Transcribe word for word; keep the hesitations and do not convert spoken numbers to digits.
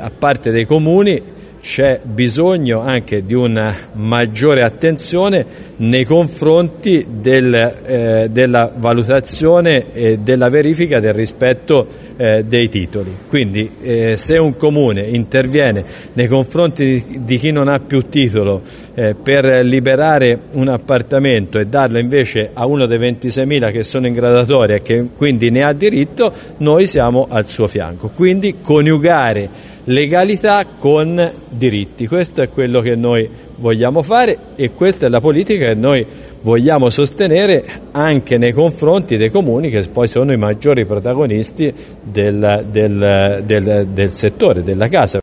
a parte dei comuni c'è bisogno anche di una maggiore attenzione nei confronti del, eh, della valutazione e della verifica del rispetto eh, dei titoli. Quindi eh, se un comune interviene nei confronti di, di chi non ha più titolo eh, per liberare un appartamento e darlo invece a uno dei ventiseimila che sono in graduatoria e che quindi ne ha diritto, noi siamo al suo fianco. Quindi coniugare legalità con diritti, questo è quello che noi vogliamo fare e questa è la politica che noi vogliamo sostenere anche nei confronti dei comuni che poi sono i maggiori protagonisti del, del, del, del settore, della casa.